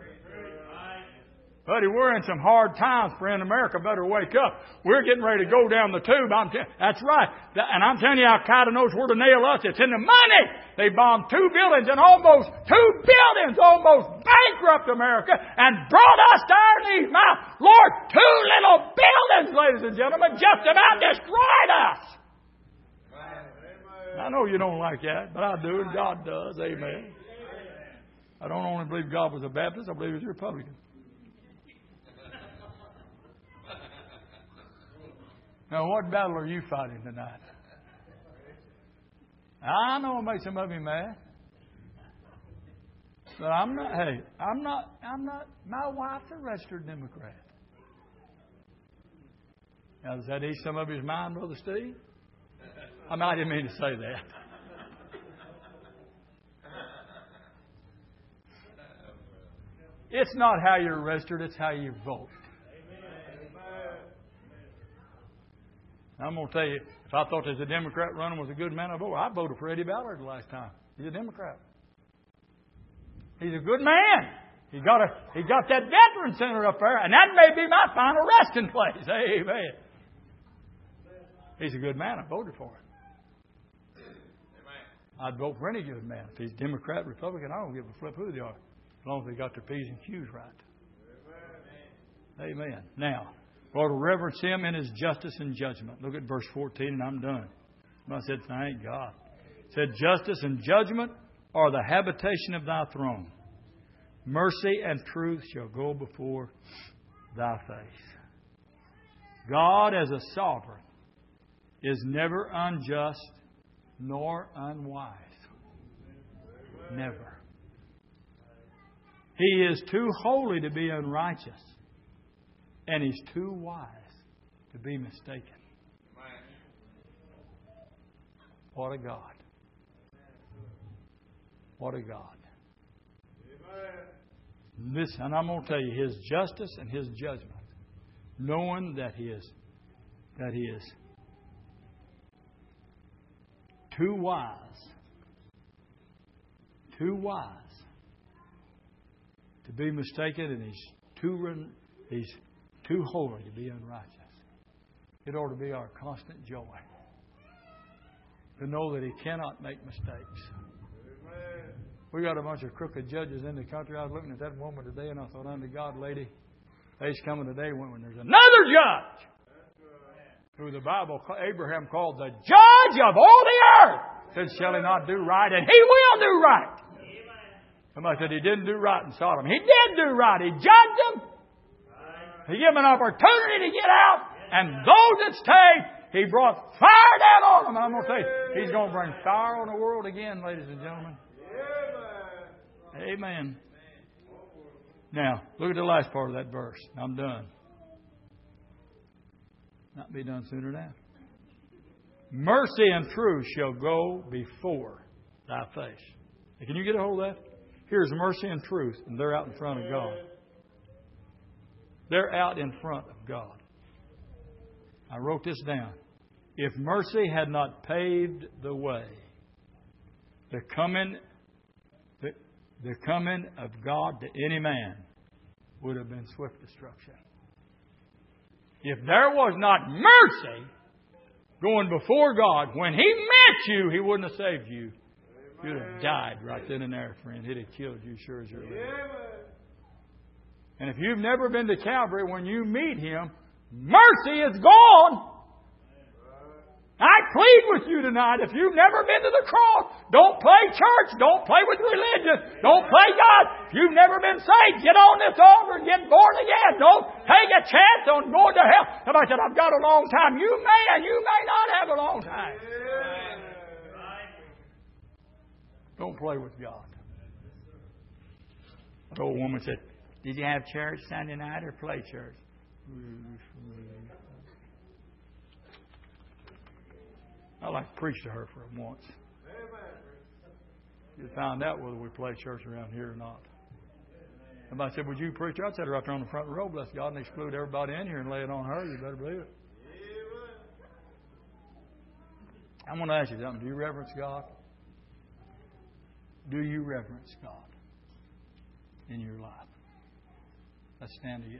Buddy, we're in some hard times, friend. America better wake up. We're getting ready to go down the tube. That's right. And I'm telling you, Al-Qaeda knows where to nail us. It's in the money. They bombed 2 buildings and almost bankrupt America and brought us to our knees. My Lord, 2 little buildings, ladies and gentlemen, just about destroyed us. I know you don't like that, but I do, and God does. Amen. I don't only believe God was a Baptist, I believe He was a Republican. Now, what battle are you fighting tonight? I know it makes some of you mad. But I'm not, my wife's a registered Democrat. Now, does that ease some of his mind, Brother Steve? I didn't mean to say that. It's not how you're registered, it's how you vote. I'm going to tell you, if I thought there's a Democrat running was a good man, I'd vote for Eddie Ballard the last time. He's a Democrat. He's a good man. He got that veteran center up there, and that may be my final resting place. Amen. He's a good man. I voted for him. I'd vote for any good man. If he's Democrat, Republican, I don't give a flip who they are, as long as they got their P's and Q's right. Amen. Now, Lord will reverence Him in His justice and judgment. Look at verse 14, and I'm done. And I said, thank God. It said, justice and judgment are the habitation of Thy throne. Mercy and truth shall go before Thy face. God, as a sovereign, is never unjust nor unwise. Never. He is too holy to be unrighteous, and He's too wise to be mistaken. What a God. What a God. Listen, and I'm going to tell you, His justice and His judgment, knowing that He is too wise to be mistaken, and He's too holy to be unrighteous. It ought to be our constant joy to know that He cannot make mistakes. We got a bunch of crooked judges in the country. I was looking at that woman today, and I thought, unto God, lady, they's coming today when there's another judge who the Bible, Abraham called the judge of all the earth. Said, shall he not do right? And he will do right. Somebody said he didn't do right in Sodom. He did do right. He judged them. He gave them an opportunity to get out. And those that stayed, He brought fire down on them. I'm going to tell you, He's going to bring fire on the world again, ladies and gentlemen. Amen. Now, look at the last part of that verse. I'm done. Not be done sooner than that. Mercy and truth shall go before Thy face. Now, can you get a hold of that? Here's mercy and truth, and they're out in front of God. They're out in front of God. I wrote this down. If mercy had not paved the way, the coming of God to any man would have been swift destruction. If there was not mercy going before God, when He met you, He wouldn't have saved you. You'd have died right then and there, friend. He'd have killed you sure as you're living. And if you've never been to Calvary, when you meet Him, mercy is gone. I plead with you tonight, if you've never been to the cross, don't play church, don't play with religion, don't play God. If you've never been saved, get on this altar and get born again. Don't take a chance on going to hell. Somebody said, I've got a long time. You may and you may not have a long time. Don't play with God. An old woman said, did you have church Sunday night or play church? I like to preach to her for once. You find out whether we play church around here or not. Somebody said, would you preach? I'd set her right there on the front row, bless God, and exclude everybody in here and lay it on her. You better believe it. I'm going to ask you something. Do you reverence God? Do you reverence God in your life? Let's stand together.